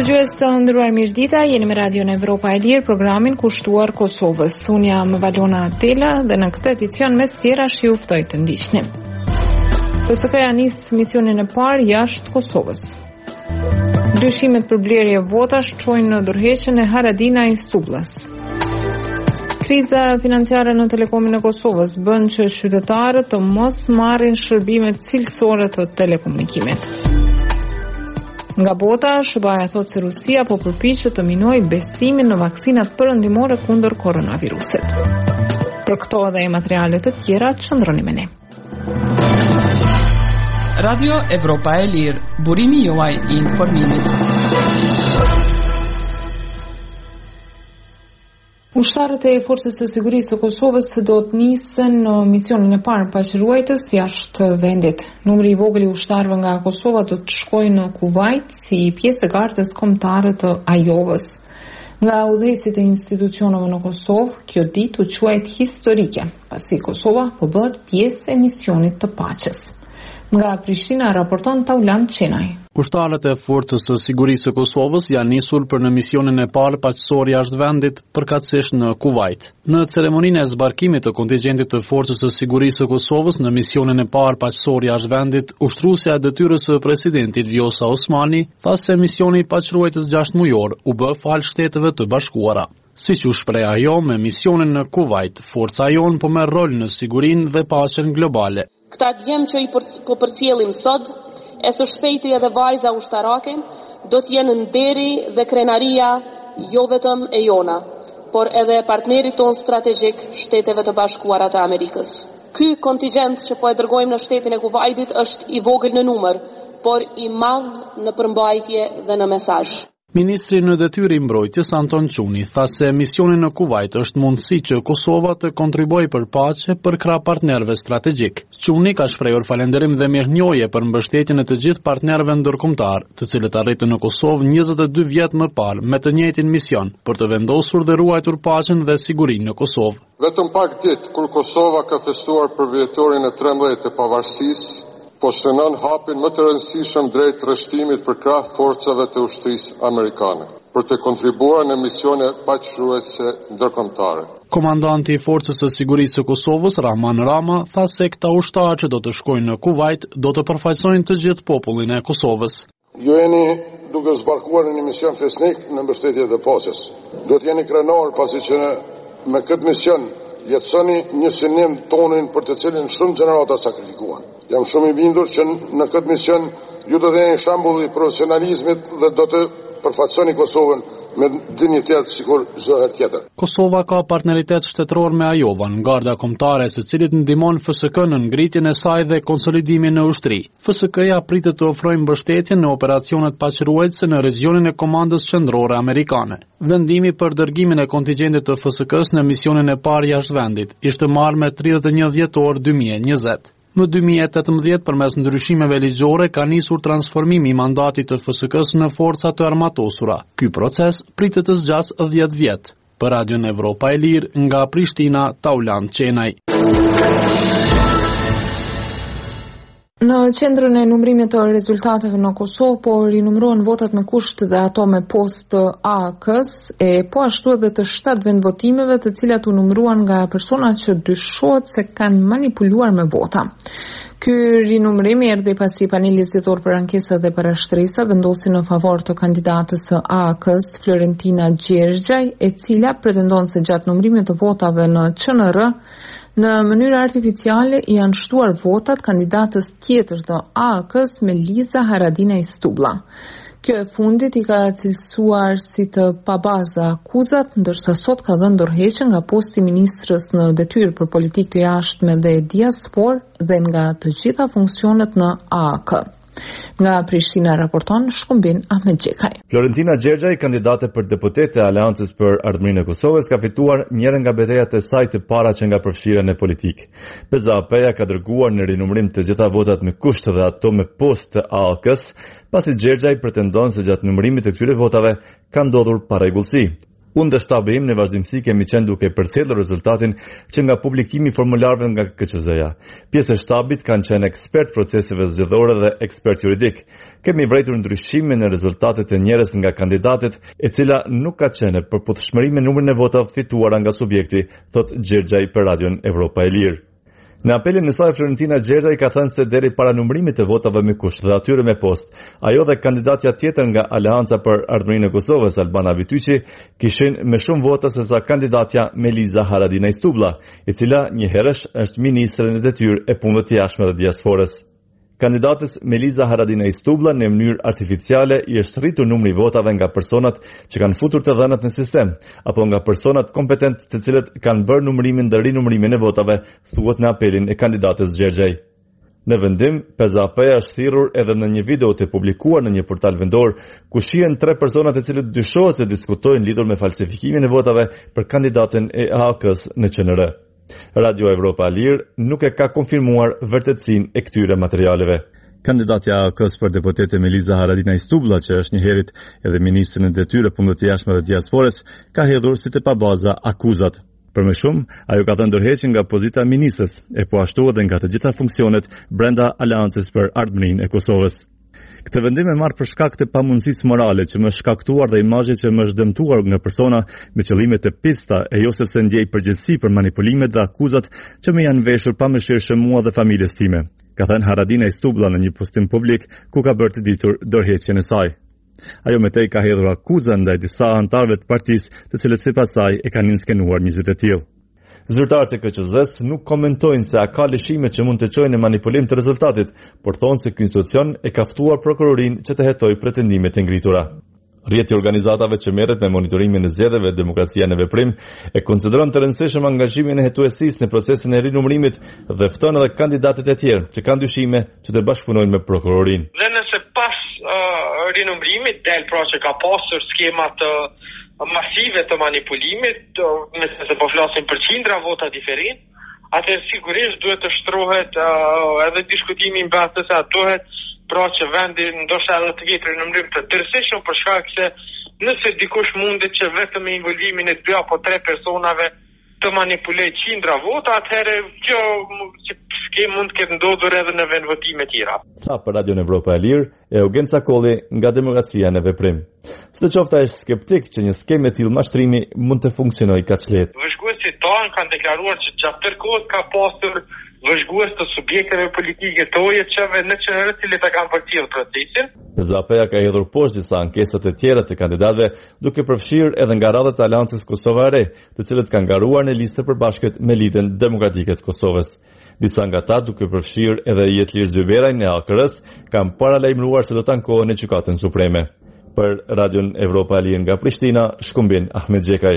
Dëgjues të nderuar, mirëdita, jeni me Radio Evropa e Lirë, programin kushtuar Kosovës. Unë jam Valona Tela dhe në këtë edicion mes tjerash ju ftoj të ndiqni. PSK-ja nis misionin e parë jashtë Kosovës. Dyshimet për blerje votash çojnë në dorëheqjen e Haradinaj Stubllës. Kriza financiare në Telekomin e Kosovës bën që qytetarët të mos marrin shërbimet cilësore të telekomunikimit. Nga bota, SBA thotë se Rusia po përpiqet të minojë besimin në vaksinat perëndimore kundër koronavirusit. Për këto dhe materiale të tjera, qëndroni me ne. Radio Evropa e Lirë, burimi juaj I informimit. Ushtarët e Forcës së Sigurisë së Kosovës do të nisen në misionin e parë paqëruajtës jashtë vendit. Numri I vogël I ushtarëve nga Kosova do të shkojë në Kuvajt si pjesë e gardes kombëtare të Ajovës. Nga udhëheqësit e institucioneve në Kosovë, kjo ditë u quajt historike, pasi Kosova po bëhet pjesë e misionit të paqes. Nga Prishtina raporton Taulant Qenaj. Ushtarët e Forcës së Sigurisë së Kosovës janë nisur për në misionin e parë paqësor jashtë vendit, përkatësisht në Kuvajt. Në ceremoninë e zbarkimit të kontingjentit të Forcës së Sigurisë së Kosovës në misionin e parë paqësor jashtë vendit, ushtruesja e detyrës së presidentit Vjosa Osmani tha se misioni I paqëruajtës 6 mujor u bë fal Shteteve të Bashkuara. Siç u shpreh ajo, me misionin në Kuvajt, forca jon po merr rol në sigurinë dhe paqen globale. Këta djem që I po përcjellim sot, e së shpejti edhe vajza ushtarake, do t'jenë nderi dhe krenaria jo vetëm e jona, por edhe partnerit ton strategjik Shteteve të Bashkuara të Amerikës. Ky kontingjent që po e dërgojmë në shtetin e Kuvajtit është I vogël në numër, por I madh në përmbajtje dhe në mesazh. Ministri në detyrë I mbrojtjes Anton Çuni tha se misioni në Kuvajt është mundësi që Kosova të kontribuojë për paqe për krah partnerëve strategjik. Çuni ka shprehur falënderim dhe mirënjohje për mbështetjen e të gjithë partnerëve ndërkombëtar, të cilët arritën në Kosovë 22 vjet më parë me të njëjtin mision, për të vendosur dhe ruajtur paqen dhe sigurinë në Kosovë. Vetëm pak ditë kur Kosova ka festuar përvjetorin e 13 të pavarësisë, po shënon hapin më të rëndësishëm drejt rreshtimit për krah forcave të ushtrisë amerikane, për të kontribuar në misione paqëruese ndërkombëtare. Komandanti I Forcës së Sigurisë së Kosovës, Rahman Rama, tha se këta ushtarë që do të shkojnë në Kuvajt do të përfaqësojnë të gjithë popullin e Kosovës. Ju jeni duke zbarkuar në një mision fesnik në mbështetje të paqes. Do të jeni krenar pasi që me këtë mision jetësoni një synim tonin për të cilin shumë gjenerata sakrifikuan. Jam shumë I bindur që në këtë mision ju do të jeni shembull I profesionalizmit dhe do të përfaqësoni Kosovën me dinjitet sikur çdo herë tjetër. Kosova ka partneritet shtetëror me Ajovën, garda kombëtare së cilit ndihmon FSK në ngritjen e saj dhe konsolidimin në ushtri. FSK-ja pritet të ofrojë mbështetje në operacionet paqëruese në regionin e Komandës Qendrore Amerikane. Vendimi për dërgimin e kontingjentit të FSK-s në misionin e parë jashtë vendit ishte marrë me 31 dhjetor 2020. Në 2018, përmes ndryshimeve ligjore, ka nisur transformimi I mandatit të FSK-s në forca të armatosura. Ky proces pritet të zgjasë 10 vjet. Për Radion Evropa e Lirë, nga Prishtina, Taulant Qenaj. Në qendrën e numërimit të rezultateve në Kosovë po rinumërohen votat me kusht dhe ato me post të AAK-s, po ashtu edhe të 7 vendvotimeve të cilat u numëruan nga persona që dyshohet se kanë manipuluar me vota. Ky rinumërim erdhi pasi paneli zgjedhor për ankesa dhe parashtresa vendosi në favor të kandidatës së AAK-s Florentina Gjergjaj, e cila pretendon se gjatë numërimit të votave në QNR në mënyrë artificiale janë shtuar votat kandidatës tjetër të AAK-s Meliza Haradinaj Stublla. Kjo e fundit I ka cilësuar si të pabaza akuzat, ndërsa sot ka dhënë dorëheqje nga posti ministrës në detyrë për politikë të jashtme dhe diaspor dhe nga të gjitha funksionet në AAK. Nga Prishtina raporton Shkumbin Ahmet Gjekaj. Florentina Gjergjaj, kandidate për deputet e Aleancës për Ardhmërinë e Kosovës, ka fituar njëra nga betejat e saj të para që nga përfshirjen e politikë. PZAP-ja ka dërguar në rinumërim të gjitha votat me kusht dhe ato me post të AAK-s, pasi Gjergjaj pretendon se gjatë numërimit të këtyre votave ka ndodhur parregullsi. Unë dhe shtabi im në vazhdimsi kemi qenë duke përcjellur rezultatin që nga publikimi i formularëve nga KQZ-ja. Pjesë e shtabit kanë qenë ekspert proceseve zgjedhore dhe ekspert juridik. Kemi vërejtur ndryshime në rezultatet e njerëz nga kandidatët, e cila nuk ka qenë përputhshmëri me numrin e votave fituara nga subjekti, thot Gjergjaj për Radion Evropa e Lirë. Në apelin e saj, Florentina Gjergjaj ka thënë se deri para numërimit të votave me kusht dhe atyre me post, ajo dhe kandidatja tjetër nga Aleanca për Ardhmërinë e Kosovës, Albana Vityqi, kishin me shumë vota se sa kandidatja Meliza Haradinaj Stublla, e cila njëherësh është ministre në detyrë e punëve të jashtme dhe diasporës. Kandidatës Meliza Haradinaj Stublla në mënyrë artificiale i është rritur numri votave nga personat që kanë futur të dhënat në sistem, apo nga personat kompetent të cilët kanë bërë numërimin dhe rinumërimin e votave, thuhet në apelin e kandidatës Gjergjaj. Në vendim, PZAP-ja është thirrur edhe në një video të publikuar në një portal vendor, ku shihen 3 personat e cilët dyshohet se diskutojnë lidhur me falsifikimin e votave për kandidatën e AAK-s në QNR. Radio Evropa e Lirë nuk e ka konfirmuar vërtetësinë e këtyre materialeve. Kandidatja e AAK-s për deputete Meliza Haradinaj Stublla, që është njëherët edhe ministre në detyrë e punëve të jashtme dhe diasporës, ka hedhur si të pabaza akuzat. Për më shumë, ajo ka thënë ndërheqjen nga pozita e ministres, e po ashtu edhe nga të gjitha funksionet brenda Aleancës për Ardhmërinë e Kosovës. Këtë vendim e marrë për shkak të pamundësisë morale që më shkaktuar dhe imazhe që më është dëmtuar nga persona me qëllime të pista e jo sepse ndjej përgjegjësi për manipulimet dhe akuzat që më janë veshur pamëshirshëm mua dhe familjes time, ka thënë Haradinaj Stublla në një postim publik ku ka bërë të ditur ndërheqjen e saj. Ajo me tej ka hedhur akuza ndaj disa anëtarëve të partisë, të cilët sipas saj e kanë inskenuar njerëz të tillë. Zyrtarët e KQZ-s nuk komentojnë se a ka lëshime që mund të çojnë në manipulim të rezultatit, por thonë se ky institucion e ka ftuar prokurorinë që të hetojë pretendimet e ngritura. Rrjeti i organizatave që merret me monitorimin e zgjedhjeve Demokracia në Veprim e konsideron të rëndësishëm angazhimin e hetuesisë në procesin e rinumërimit dhe fton edhe kandidatët e tjerë që kanë dyshime që të bashkëpunojnë me prokurorinë. Dhe nëse pas rinumërimit del pra që ka pasur skema të masive të manipulimit, nëse po flasim për qindra vota diferent, atëherë sigurisht duhet të shtrohet edhe diskutimi mbi atë se duhet pra që vendi ndoshta edhe të ketë rinumërim të tërësishëm, për shkak se nëse dikush mundet që vetëm me involvimin e 2 apo 3 personave të manipuloj qindra vota, atëherë kjo mund të ketë ndodhur edhe në vendvotime tjera. Sa për Radion Evropa e Lirë, Eugen Cakolli nga Demokracia në Veprim. Sidoqoftë ai është skeptik që një skemë e tillë mashtrimi mund të funksionojë kaq lehtë. Vëzhguesit tanë kanë deklaruar që gjatë tërë kohës ka pasur vëzhgues të subjekteve politike të OJC-ve në QNR të cilët e kanë përcjellë procesin. PZAP-ja ka hedhur poshtë disa ankesat e tjera të kandidatëve, duke përfshirë edhe nga radhët e Aleancës Kosova e Re, të cilët kanë garuar në listë përbashkët me Lidhjen Demokratike të Kosovës. Disa nga ta, duke përfshirë edhe Jetlir Zyberaj në AKR-s, kanë paralajmëruar se do të ankohen në Gjykatën Supreme. Për Radion Evropa e Lirë nga Prishtina, shkëmbin Ahmet Xhekaj.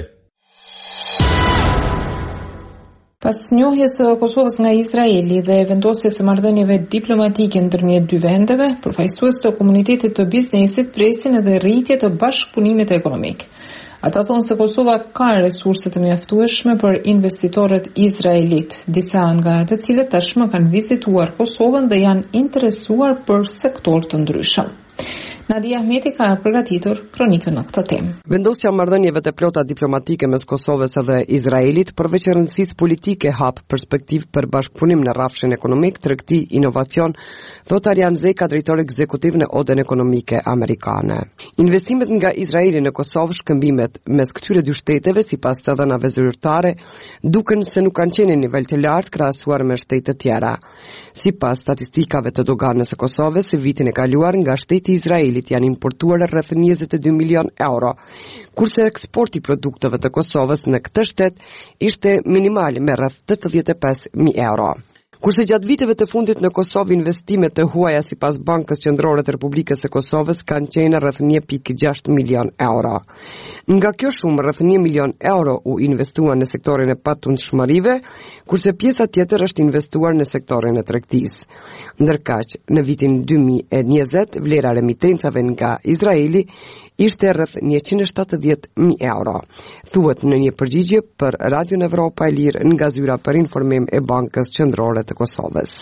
Pas njohjes së Kosovës nga Izraeli dhe vendosjes së marrëdhënieve diplomatike ndërmjet dy vendeve, përfaqësues të komunitetit të biznesit presin edhe rritje të bashkëpunimit ekonomik. Ata thonë se Kosova ka resurse të mjaftueshme për investitorët izraelit, disa nga të cilët tashmë kanë vizituar Kosovën dhe janë interesuar për sektor të ndryshëm. Nadia Ahmeti ka përgatitur kronikën në këtë temë. Vendosja marrëdhënieve të plota diplomatike mes Kosovës dhe Izraelit përveç rëndësisë politike hap perspektivë për bashkëpunim në rrafshin ekonomik, tregti, inovacion, thot Arjan Zeka, drejtor ekzekutiv në Odën Ekonomike Amerikane. Investimet nga Izraeli në Kosovë, shkëmbimet mes këtyre dy shteteve sipas të dhënave zyrtare, duken se nuk kanë qenë në nivel të lartë krahasuar me shtete të tjera. Sipas statistikave të doganës së Kosovës, në vitin e kaluar nga shteti Izraeli janë importuar rreth 22 milion euro, kurse eksporti i produkteve të Kosovës në këtë shtet ishte minimal me rreth 85.000 euro. Kurse gjatë viteve të fundit në Kosovë investimet të huaja sipas Bankës Qendrore të Republikës së Kosovës kanë qenë rreth 1.6 milion euro. Nga kjo shumë rreth 1 milion euro u investuan në sektorin e patundshmërive, kurse pjesa tjetër është investuar në sektorin e tregtisë. Ndërkaq, në vitin 2020 vlera remitencave nga Izraeli ishte rreth 170.000 euro. Thuhet në një përgjigje për Radion Evropa e Lirë nga zyra për informim e Bankës Qendrore të Kosovës.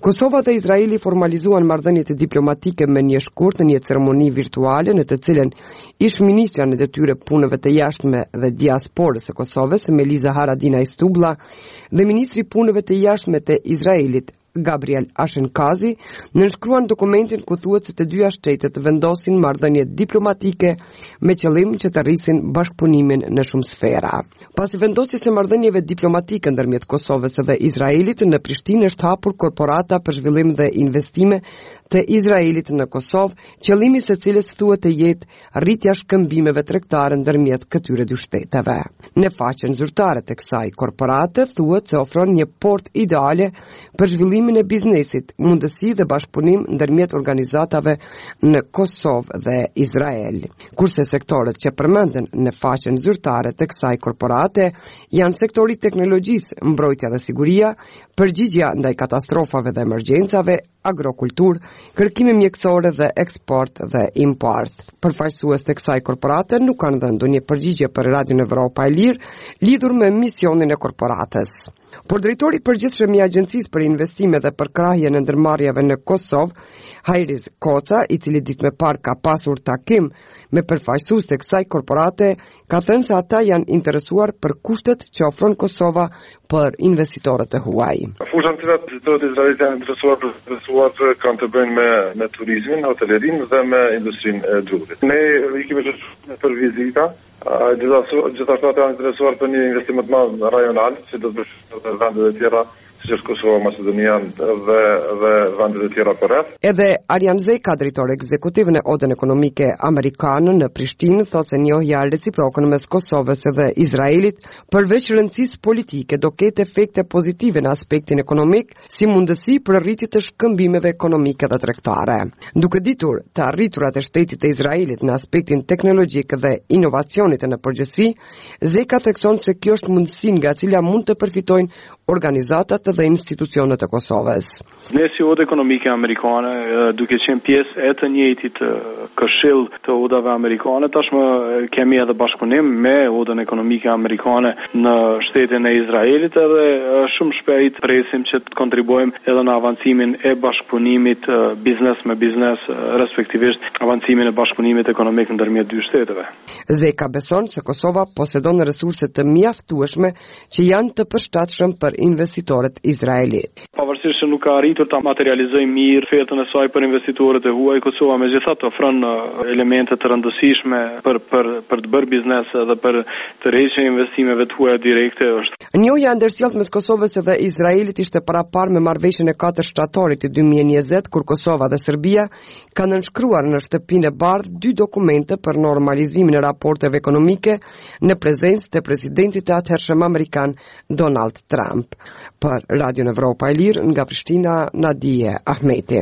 Kosova dhe Izraeli formalizuan marrëdhëniet diplomatike me një shkurt në një ceremoni virtuale në të cilën ish-ministra në detyrë punëve të jashtme dhe diasporës së Kosovës, Meliza Haradinaj Stublla, dhe ministri punëve të jashtme të Izraelit, Gabriel Ashenkazi, nënshkruan dokumentin ku thuhet se të dyja shtetet vendosin marrëdhënie diplomatike me qëllim që të rrisin bashkëpunimin në shumë sfera. Pasi vendosjes së marrëdhënieve diplomatike ndërmjet Kosovës dhe Izraelit, në Prishtinë është hapur korporata për zhvillim dhe investime të Izraelit në Kosovë, qëllimi së cilës thuhet të jetë rritja shkëmbimeve tregtare ndërmjet këtyre dy shteteve. Në faqen zyrtare të kësaj korporate thuhet se ofron një portë ideale për zhvillimin e biznesit, mundësi dhe bashkëpunim ndërmjet organizatave në Kosovë dhe Izrael. Kurse sektorët që përmenden në faqen zyrtare të kësaj korporate janë sektori teknologjisë, mbrojtja dhe siguria, përgjigjja ndaj katastrofave dhe emergjencave, agrokultur, kërkime mjekësore dhe eksport dhe import. Përfaqësues të kësaj korporate nuk kanë dhënë ndonjë përgjigje për Radion Evropa e Lirë lidhur me misionin e korporatës. Por drejtori i përgjithshëm i Agjencisë për Investime dhe Përkrahjen e Ndërmarrjeve në Kosovë, Hajriz Koca, i cili ditë me parë ka pasur takim me përfaqësues të kësaj korporate, ka thënë se ata janë interesuar për kushtet që ofron Kosova për investitorët e huaj. Fushat të investitorët izraelit janë interesuar kanë të bëjnë me turizmin, hotelerinë dhe me industrinë e drurit. Ne i kemi për vizita. Gjithashtu ata janë interesuar për një investim më të madh rajonal, që do të bëjë vende të tjera, siç është Kosova, Maqedonia dhe vende të tjera përreth. Edhe Arjan Zeka, drejtor ekzekutiv në Odën Ekonomike Amerikane në Prishtinë, thotë se njohja reciproke mes Kosovës dhe Izraelit, përveç rëndësisë politike, do ketë efekte pozitive në aspektin ekonomik, si mundësi për rritje të shkëmbimeve ekonomike dhe tregtare. Duke ditur të arriturat e shtetit të Izraelit në aspektin teknologjik dhe inovacionit në përgjithësi, Zeka thekson se kjo është mundësi nga cila mund të përfitojnë organizatat dhe institucionet e Kosovës. Ne si Odë Ekonomike Amerikane, duke qenë pjesë e të njëjtit këshill të Odave Amerikane, tashmë kemi edhe bashkëpunim me Odën Ekonomike Amerikane në shtetin e Izraelit, edhe shumë shpejt presim që të kontribuojmë edhe në avancimin e bashkëpunimit biznes me biznes, respektivisht avancimin e bashkëpunimit ekonomik ndërmjet dy shteteve. Zeka beson se Kosova posedon resurse të mjaftueshme që janë të përshtatshëm për investitorët izraelit. Pavarësisht se nuk ka arritur ta materializojë mirë ofertën e saj për investitorët e huaj, Kosova megjithatë ofron elemente të rëndësishme për të bërë biznes dhe për të rrjedhur investimeve të huaja direkte është. Njohja ndërsjellët mes Kosovës dhe Izraelit ishte parapar me marrëveshjen e 4 shtatorit të 2020, kur Kosova dhe Serbia kanë nënshkruar në shtëpinë e bardhë 2 dokumente për normalizimin e raporteve ekonomike në prezencë të presidentit të atëhershëm amerikan Donald Trump. Për Radion Evropa e Lirë, nga Prishtina, Nadije Ahmeti.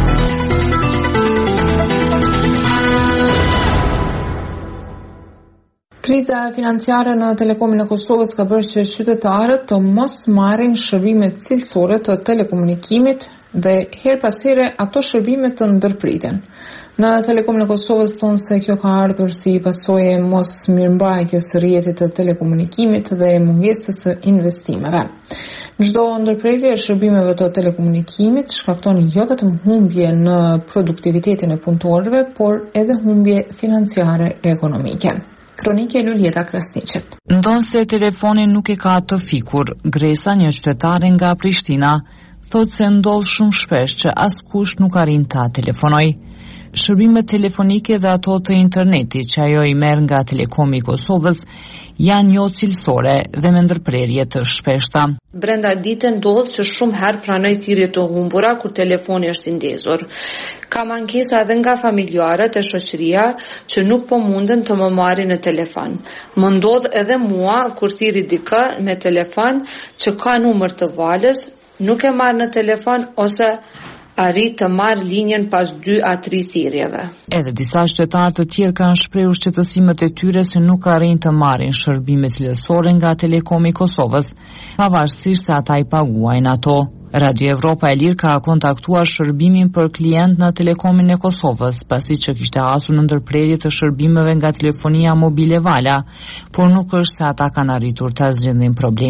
Kriza financiare në Telekomin e Kosovës ka bërë që qytetarët të mos marrin shërbime cilësore të telekomunikimit dhe her pas here ato shërbime të ndërpriten. Në Telekomin e Kosovës thonë se kjo ka ardhur si pasojë e mos mirëmbajtjes së rrjetit të telekomunikimit dhe mungesës së investimeve. Çdo ndërprerje e shërbimeve të telekomunikimit shkakton jo vetëm humbje në produktivitetin e punëtorëve, por edhe humbje financiare e ekonomike. Kronike Luljeta Krasniqet. Ndonë se telefoni nuk e ka të fikur, Gresa, një qytetare nga Prishtina, thotë se ndodh shumë shpesh që askush nuk arrin ta telefonoj. Shërbimet telefonike dhe ato të internetit që ajo i merr nga Telekomi i Kosovës janë jo cilësore dhe me ndërprerje të shpeshta. Brenda ditën ndodh që shumë herë pranoj thirrje të humbura kur telefoni është i ndezur. Ka mangesa edhe nga familjarët e shoqëria që nuk po munden të më marrin në telefon. Më ndodh edhe mua kur thirri dikë me telefon që ka numër të valës, nuk e marr në telefon ose arrit të marrë linjen pas 2 a 3 thirrjeve. Edhe disa qytetarë të tjerë kanë shprehur shqetësimet e tyre se nuk arrin të marrin shërbime cilësore nga Telekomi i Kosovës, pavarësisht se ata i paguajnë ato. Radio Evropa e Lirë ka kontaktuar shërbimin për klient në Telekomin e Kosovës, pasi që kishte hasur në ndërprerje të shërbimeve nga telefonia mobile Vala, por nuk është se ata kanë arritur të zgjidhin problemin.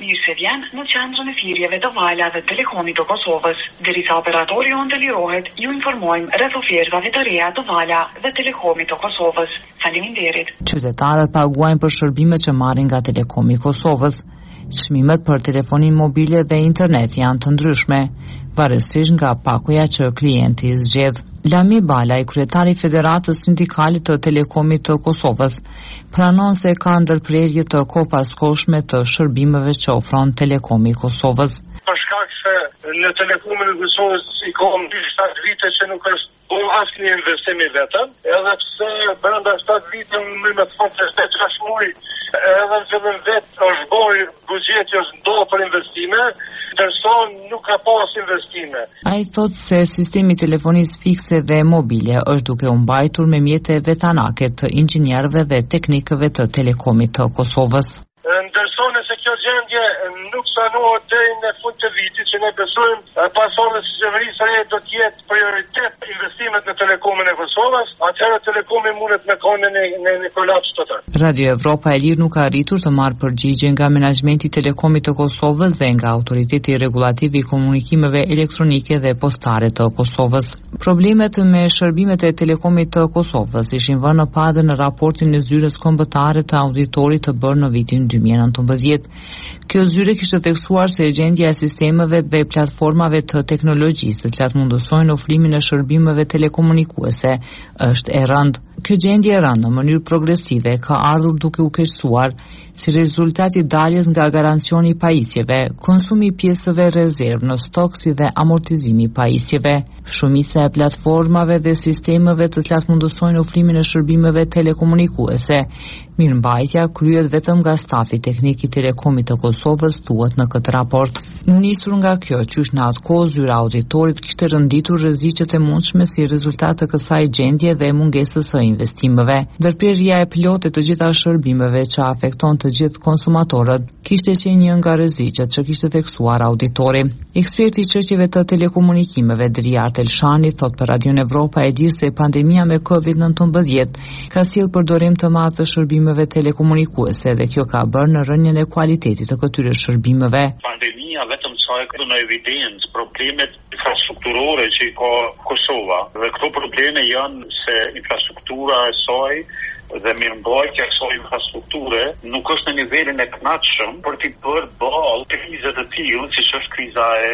Mirë se vjen në qendrën e thirrjeve të Vala dhe Telekomit të Kosovës. Derisa operatori jonë të lirohet, ju informojmë rreth ofertave të reja të Vala dhe Telekomit të Kosovës. Faleminderit. Qytetarët paguajnë për shërbimet që marrin nga Telekomi i Kosovës. Çmimet për telefonin mobile dhe internet janë të ndryshme, varësisht nga pakuja që klienti zgjedh. Lami Balaj, kryetari i Federatës Sindikale të Telekomit të Kosovës, pranon se ka ndërprerje të kopaskoshme të shërbimeve që ofron Telekomi i Kosovës. Për shkak se në Telekomin e Kosovës i ka 7 vite që nuk është asnjë investim i vetëm, edhe pse brenda 7 vite më të thonë se 6 muaj edhe në fillim vetë është bërë buxheti është ndohë për investime, ndërsa nuk ka pas investime. Ai thotë se sistemi telefonisë fikse dhe mobile është duke u mbajtur me mjete vetanake të inxhinierëve dhe teknikëve të Telekomit të Kosovës. Ndërsa nëse kjo gjendje nuk sanohet deri në fund të vitit, që ne besojmë pas orës së qeverisë re do të jetë prioritet investimet në Telekomin e Kosovës, atëherë Telekomi mundet me kanë në kolaps total. Radio Evropa e Lirë nuk ka arritur të marrë përgjigje nga menaxhmenti i Telekomit të Kosovës dhe nga Autoriteti Rregullativ i Komunikimeve Elektronike dhe Postare të Kosovës. Problemet me shërbimet e Telekomit të Kosovës ishin vënë në padë në raportin e zyrës kombëtare të auditorit të bërë në vitin 2019. Kjo zyre kishte theksuar se gjendja e sistemeve dhe platformave të teknologjisë, të cilat mundësojnë ofrimin e shërbimeve telekomunikuese, është e rëndë. Kjo gjendje e rëndë në mënyrë progresive ka ardhur duke u keqësuar si rezultat i daljes nga garancioni i pajisjeve, konsumi i pjesëve rezervë në stok si dhe amortizimi i pajisjeve. Shumica e platformave dhe sistemeve të cilat mundësojnë ofrimin e shërbimeve telekomunikuese, mirëmbajtja kryhet vetëm nga stafi teknik i Telekomit të Kosovës, thuhet në këtë raport. Nisur nga kjo, qysh në atë kohë zyra auditorit kishte rënditur rreziqet e mundshme si rezultat të kësaj gjendje dhe mungesës së investimeve. Ndërprerja e plotë të gjitha shërbimeve që afekton të gjithë konsumatorët kishte qenë një nga rreziqet që kishte theksuar auditori. Eksperti i çështjeve të telekomunikimeve Driar Telshani thot për Radion Evropa e Lirë se pandemia me COVID-19 ka sjellë përdorim të madh të shërbimeve telekomunikuese dhe kjo ka bërë në rënien e kualitetit të këtyre shërbimeve. Pandemia vetëm çoi në evidencë problemet infrastrukturore që ka Kosova. Dhe këto probleme janë se infrastruktura e saj dhe mirëmbajtja e kësaj infrastrukture nuk është në nivelin e kënaqshëm për të bërë ballë krizave të tilla siç është kriza e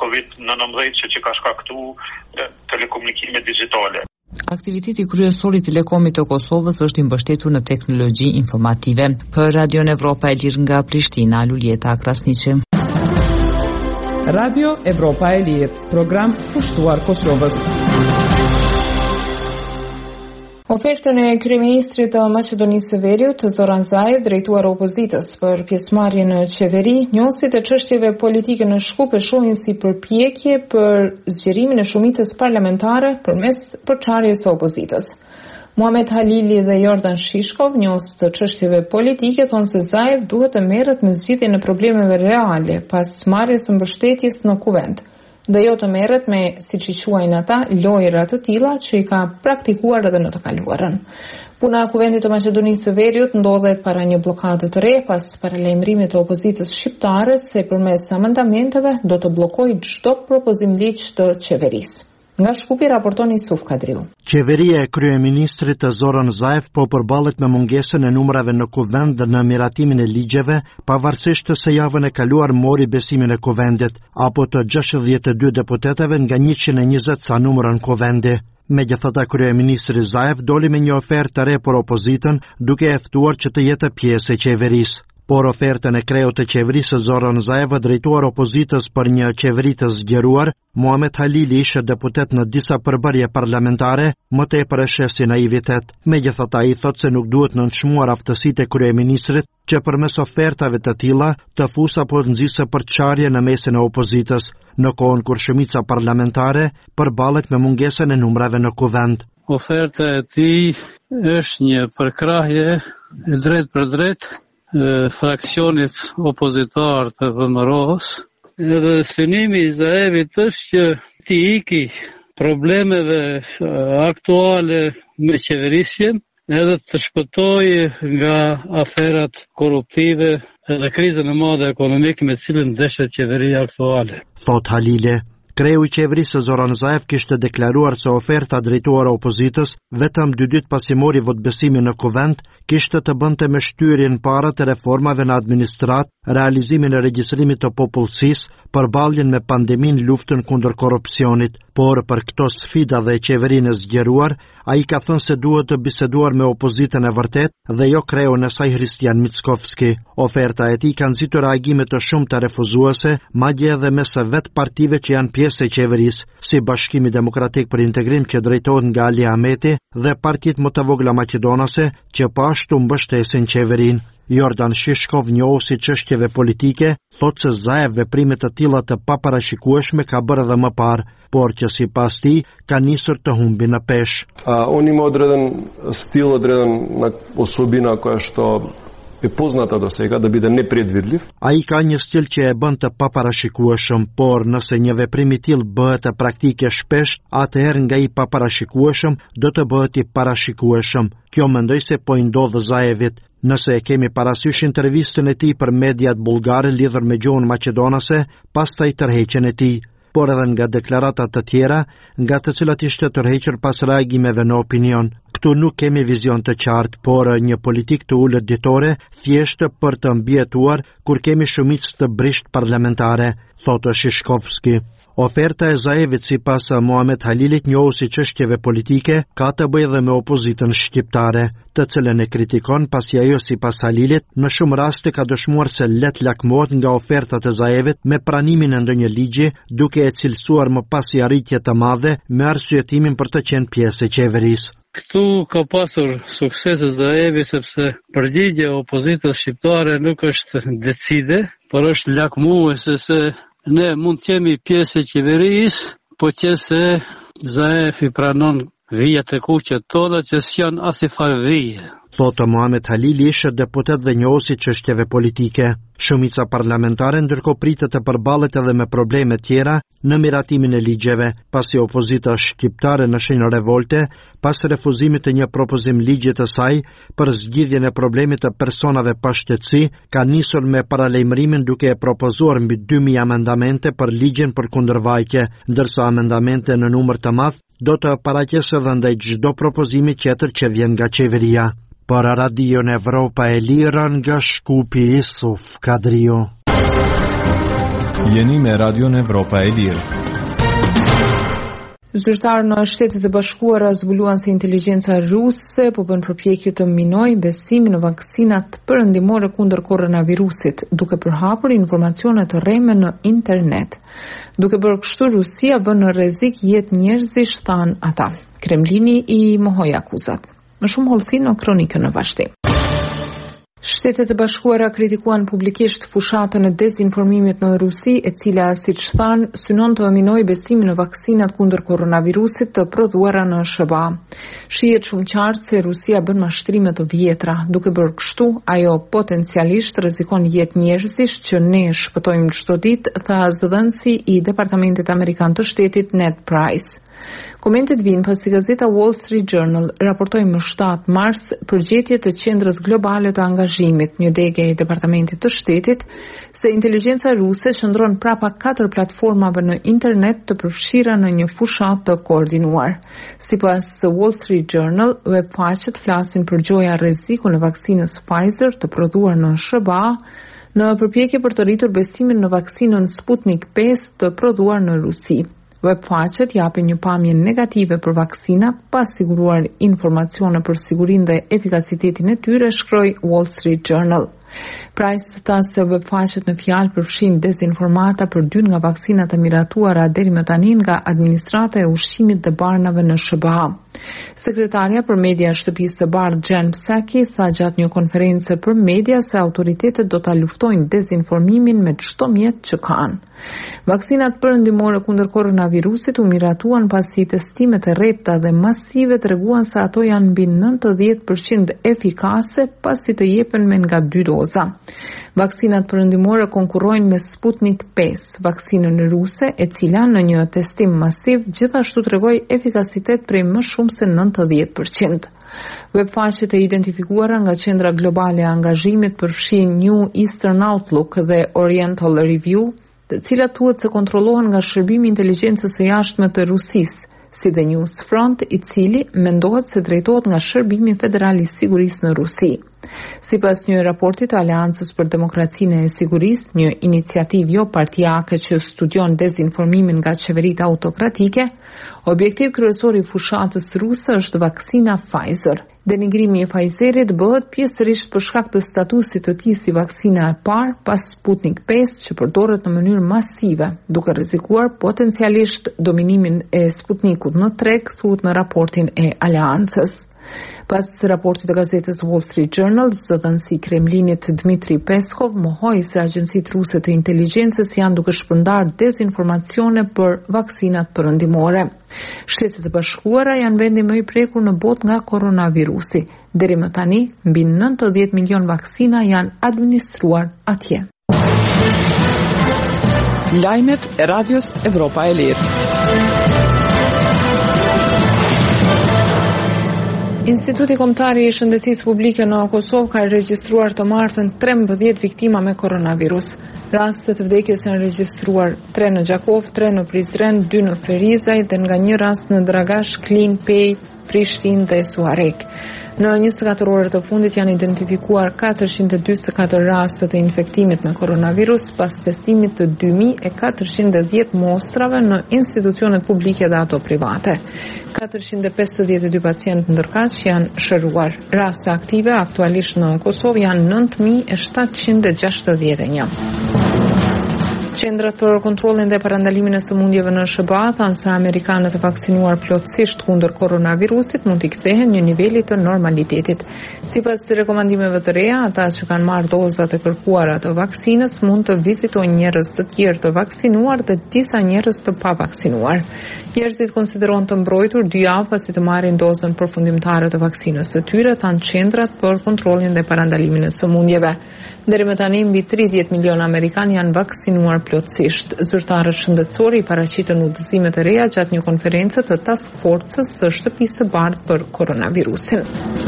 COVID-19 që ka shkaktuar telekomunikimet digjitale. Aktiviteti kryesor i Telekomit të Kosovës është i mbështetur në teknologji informative. Për Radion Evropa e Lirë nga Prishtina, Luljeta Krasniqi. Radio Evropa e Lirë, program pushtuar Kosovës. Ofertën e kryeministrit të Maqedonisë së Veriut, Zoran Zaev, drejtuar opozitës për pjesëmarrje në qeveri, njohësit e çështjeve politike në Shkup e shohin si përpjekje për zgjerimin e shumicës parlamentare përmes përçarjes së opozitës. Muhamet Halili dhe Jordan Shishkov, njohës të çështjeve politike, thonë se Zaev duhet të merret me zgjidhjen e problemeve reale pas marrjes së mbështetjes në kuvend, dhe jo të merret me, siç i quajnë ata, lojra të tilla që i ka praktikuar edhe në të kaluarën. Puna e Kuvendit të Maqedonisë së Veriut ndodhet para një bllokade të re pas paralajmërimit të opozitës shqiptare se përmes amendamenteve do të bllokojë çdo propozim ligj të qeverisë. Nga Shkupi raporton Isuf Kadriu. Qeveria e kryeministrit Zoran Zaev po përballet me mungesën e numrave në kuvend në miratimin e ligjeve, pavarësisht se javën e kaluar mori besimin e kuvendit, apo të 62 deputetëve nga 120 sa numër në kuvendi. Megjithatë, kryeministri Zaev doli me një ofertë të re për opozitën, duke e ftuar që të jetë pjesë e qeverisë. Por ofertën e kreut të qeverisë Zoran Zaev drejtuar opozitës për një qeveri të zgjeruar, Muhamet Halili ishte deputet në disa përbërje parlamentare, më tepër e shesi naivitet. Megjithatë, ai thotë se nuk duhet nënçmuar aftësitë e kryeministrit që përmes ofertave të tilla të fusë apo nxjisë përçarje në mesin e opozitës, në kohën kur shumica parlamentare përballet me mungesën e numrave në kuvend. Oferta e tij është një përkrahje e drejtë për drejtë fraksionit opozitar të VMRO-s, edhe synimi i Zaevit është që ti iki problemeve aktuale me qeverisjen edhe të shpëtojë nga aferat korruptive edhe krizën e madhe ekonomike me cilën ndeshet qeveria aktuale. Thot Halile. Kreu I qeverisë Zoran Zaev kishte deklaruar se oferta drejtuar opozitës, vetëm 2 ditë pasi mori votbesimin në Kuvend, kishte të bënte me shtyrjen para të reformave në administrat, realizimin e regjistrimit të popullsisë, përballjen me pandemin, luftën kundër korrupsionit, por për këto sfida dhe qeverinë e zgjeruar, ai ka thënë se duhet të biseduar me opozitën e vërtet dhe jo kreun e saj Hristian Mickovski. Oferta e tij ka nxitur reagime të shumta refuzuese, madje edhe mes vetë partive që janë pjesë e qeverisë, si Bashkimi Demokratik për Integrim që drejtohet nga Ali Ahmeti dhe partitë më të vogla maqedonase që po ashtu mbështesin qeverinë. Jordan Shishkov, njohuesi çështjeve politike, thotë se Zaev veprime të tilla të paparashikueshme ka bërë edhe më parë, por që sipas tij ka nisur të humbi në peshë. Он има određen stil, određena osobina koja što je poznata do сега da bude nepredvidljiv. Ai ka një stil që e bën të paparashikueshëm, por nëse një veprim I tillë bëhet e praktike shpesh, atëherë nga I paparashikueshëm do të bëhet I parashikueshëm. Kjo mendoj se po I ndodh Zaevit. Nëse e kemi parasysh intervistën e tij për mediat bullgare lidhur me gjuhën maqedonase, pastaj tërheqjen e tij, por edhe nga deklaratat të tjera, nga të cilat ishte tërhequr pas reagimeve në opinion. Këtu nuk kemi vizion të qartë, por një politik të ulët ditore, thjesht për të mbietuar kur kemi shumicë të brisht parlamentare, thotë Shishkovski. Oferta e Zaevit sipas Muhamet Halilit, njohuesi çështjeve politike, ka të bëjë edhe me opozitën shqiptare, të cilën e kritikon pasi ajo sipas Halilit në shumë raste ka dëshmuar se let lakmohet nga ofertat e Zaevit me pranimin e ndonjë ligji, duke e cilësuar më pas arritje të madhe me arsyetimin për të qenë pjesë e qeverisë. Këtu ka pasur suksese Zaevi sepse përgjigja e opozitës shqiptare nuk është decide, por është lakmuese se ne mund të jemi pjesë e qeverisë, po që se Zaev I pranon vijat e kuqet tona që s'janë as I fare vije. Thotë Muhamet Halili, ishte deputet dhe njohuesi çështjeve politike. Shumica parlamentare ndërkohë pritet të përballet edhe me probleme tjera në miratimin e ligjeve, pasi opozita shqiptare në shenjë revolte pas refuzimit të një propozim ligji të saj për zgjidhjen e problemit të personave pa shtetësi, ka nisur me paralajmërimin duke e propozuar mbi 2000 amendamente për ligjin për kundërvajtje, ndërsa amendamente në numër të madh do të paraqesë edhe ndaj çdo propozimi tjetër që vjen nga qeveria. Për Radion Evropa e Lirë nga Shkupi Isuf Kadrio. Jeni me Radion Evropa e Lirë. Zyrtarë në Shtetet e Bashkuara zbuluan se inteligjenca ruse po bën përpjekje të minojë besimin në vaksinat perëndimore kundër koronavirusit, duke përhapur informacione të rreme në internet. Duke bërë kështu, Rusia bën në rrezik jetë njerëzish, than ata. Kremlini I mohoi akuzat. Më shumë hollësi në kronikën në vazhdim. Shtetet e Bashkuara kritikuan publikisht fushatën e dezinformimit në Rusi, e cila, siç than, synon të minojë besimin në vaksinat kundër koronavirusit të prodhuara në SBA. Shihet shumë qartë se Rusia bën mashtrime të vjetra, duke bërë kështu, ajo potencialisht rrezikon jetë njerëzish që ne shpëtojmë çdo ditë, tha zëdhënësi I Departamentit Amerikan të Shtetit Ned Price. Komentet vinë pasi gazeta Wall Street Journal raportoi më 7 mars përgjigje të Qendrës Globale të Angazhimit, një degë e Departamentit të Shtetit, se inteligjenca ruse shndron prapa 4 platformave në internet të përfshira në një fushat të koordinuar. Sipas Wall Street Journal, webfaqet flasin për gjoja rrezikun e vaksinës Pfizer të prodhuar në SBA në përpjekje për të rritur besimin në vaksinën Sputnik 5 të prodhuar në Rusi. Webfaqet japin një pamje negative për vaksinat, pa siguruar informacione për sigurinë dhe efikasitetin e tyre, shkroi Wall Street Journal. Price tha se webfaqet në fjalë përfshin dezinformata për 2 nga vaksinat e miratuara deri më tani nga administrata e ushqimit dhe barnave në SBA. Sekretarja për media e shtëpisë së bardhë Jen Psaki tha gjatë një konferencë për media se autoritetet do ta luftojnë dezinformimin me çdo mjet që kanë. Vaksinat perëndimore kundër koronavirusit u miratuan pasi testimet e rrepta dhe masive treguan se ato janë mbi 90% efikase pasi të jepen me nga 2 doza. Vaksinat perëndimore konkurrojnë me Sputnik 5, vaksinën ruse, e cila në një testim masiv gjithashtu tregoi efikasitet prej më shumë viruse 90%. Webfaqet e identifikuara nga Qendra Globale e Angazhimit përfshin New Eastern Outlook dhe Oriental Review, të cilat thuhet se kontrollohen nga Shërbimi i Inteligjencës së Jashtme të Rusisë, si dhe News Front, i cili mendohet se drejtohet nga Shërbimi Federal i Sigurisë në Rusi. Sipas një raporti të Aleancës për Demokracinë e Sigurisë, një iniciativë jo partijake që studion dezinformimin nga qeveritë autokratike, objektiv kryesor i fushatës ruse është vaksina Pfizer. Denigrimi i Pfizerit bëhet pjesërisht për shkak të statusit të tij si vaksina e parë pas Sputnik 5 që përdoret në mënyrë masive, duke rrezikuar potencialisht dominimin e Sputnikut në treg, thuhet në raportin e Aleancës. Pas raportit të gazetës Wall Street Journal, zëdhënësi i Kremlinit Dmitri Peskov mohoi se agjencitë ruse të inteligjencës janë duke shpërndarë dezinformacione për vaksinat perëndimore. Shtetet e Bashkuara janë vendi më i prekur në botë nga koronavirusi. Deri më tani, mbi 90 milion vaksina janë administruar atje. Lajmet e Radios Evropa e Lirë. Instituti Kombëtar i Shëndetësisë Publike në Kosovë ka regjistruar të martën 13 viktima me koronavirus. Rastet e vdekjes janë regjistruar 3 në Gjakov, 3 në Prizren, 2 në Ferizaj dhe nga një rast në Dragash, Klin, Pej, Prishtinë dhe Suarek. Në 24 orët të fundit janë identifikuar 424 raste të infektimit me koronavirus pas testimit të 2410 mostrave në institucionet publike dhe ato private. 452 pacientë ndërkaq janë shëruar. Raste aktive aktualisht në Kosovë janë 9761. Qendrat për kontrollin dhe parandalimin e sëmundjeve në SBA thanë se amerikanët e vaksinuar plotësisht kundër koronavirusit mund t'i kthehen një niveli të normalitetit. Sipas rekomandimeve të reja, ata që kanë marrë dozat e kërkuara të vaksinës mund të vizitojnë njerëz të tjerë të vaksinuar dhe disa njerëz të pavaksinuar. Njerëzit konsiderohen të mbrojtur 2 javë pasi të marrin dozën përfundimtare të vaksinës së tyre, thanë qendrat për kontrollin dhe parandalimin e sëmundjeve. Deri më tani mbi 30 milion amerikanë janë vaksinuar plotësisht. Zyrtarët shëndetësor i paraqitën udhëzimet e reja gjatë një konferencë të Task Force-së së Shtëpisë së Bardhë për koronavirusin.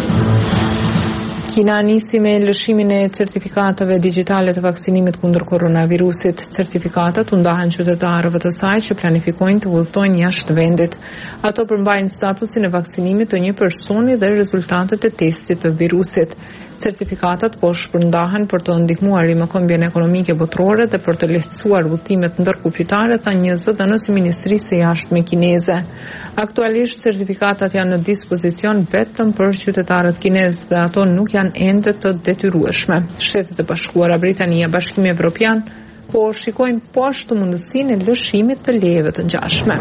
Kina nisi me lëshimin e certifikatave digjitale të vaksinimit kundër koronavirusit. Certifikatat u ndahen qytetarëve të saj që planifikojnë të udhëtojnë jashtë vendit. Ato përmbajnë statusin e vaksinimit të një personi dhe rezultatet e testit të virusit. Certifikatat po shpërndahen për të ndihmuar rimëkombjen ekonomike botërore dhe për të lehtësuar udhëtimet ndërkufitare, tha një zëdhënës i Ministrisë së Jashtme kineze. Aktualisht certifikatat janë në dispozicion vetëm për qytetarët kinezë dhe ato nuk janë ende të detyrueshme. Shtetet e Bashkuara, Britania, Bashkimi Evropian po shikojnë po ashtu mundësinë e lëshimit të lejeve të ngjashme.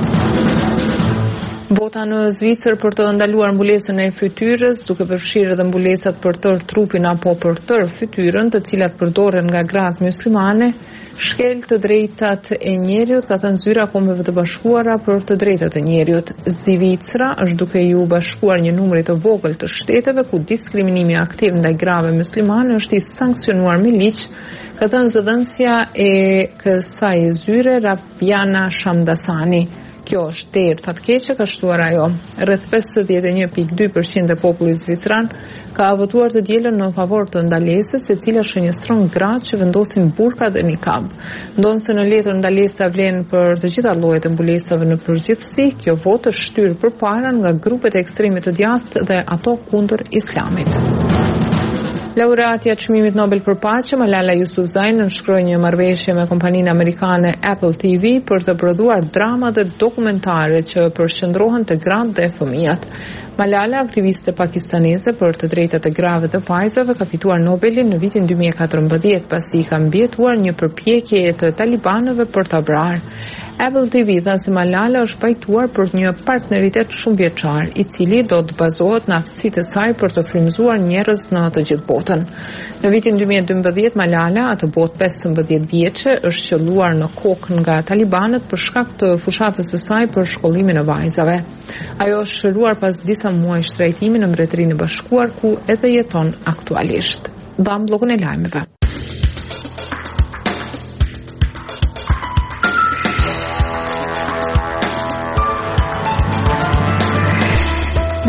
Vota në Zvicër për të ndaluar mbulesën e fytyrës, duke përfshirë edhe mbulesat për tërë trupin apo për tërë fytyrën, të cilat përdoren nga gratë muslimane, shkel të drejtat e njeriut, ka thënë Zyra e Kombeve të Bashkuara për të drejtat e njeriut. Zvicra është duke ju bashkuar një numri të vogël të shteteve ku diskriminimi aktiv ndaj grave muslimane është i sankcionuar me ligj, ka thënë zëdhënësja e kësaj zyre Rabjana Shamdasani. Kjo është tejet fatkeqe, ka shtuar ajo. Rreth 51.2% e popullit zvicran ka votuar të dielën në favor të ndalesës, e cila shënjestron gratë që vendosin burka dhe nikab. Ndonse në letër ndalesa vlen për të gjitha llojet e mbulesave në përgjithësi, kjo votë është shtyrë përpara nga grupet e ekstremit të djathtë dhe ato kundër islamit. Laureatja e çmimit Nobel për paqe, Malala Yousafzai, nënshkroi një marrëveshje me kompaninë amerikane Apple TV për të prodhuar drama dhe dokumentare që përqendrohen te gratë dhe fëmijët. Malala, aktiviste pakistaneze për të drejtat e grave të vajzave, ka fituar Nobelin në vitin 2014 pasi i ka mbijetuar një përpjekje të talibanëve për ta vrarë. Apple TV tha se Malala është pajtuar për një partneritet shumë vjeçar, i cili do të bazohet në aftësitë e saj për të frymëzuar njerëz në të gjithë botën. Në vitin 2012, Malala, atë botë 15 vjeçe, është qelluar në kokë nga talibanët për shkak të fushatës së saj për shkollimin e vajzave. Ajo është shëruar pas disa muaj shtrajtimi në Mbretërinë e Bashkuar, ku edhe jeton aktualisht. Mbam bllokun e lajmeve.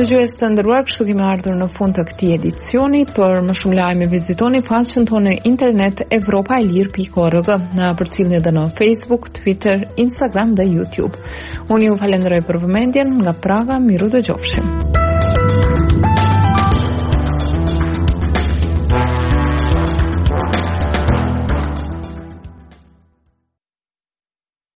Dëgjues të nderuar, kështu kemi ardhur në fund të këtij edicioni. Për më shumë lajme vizitoni faqen tonë në internet evropaelir.org, na përcjellni edhe në Facebook, Twitter, Instagram dhe YouTube. Unë ju falenderoj për vëmendjen nga Praga, miru dëgjofshim.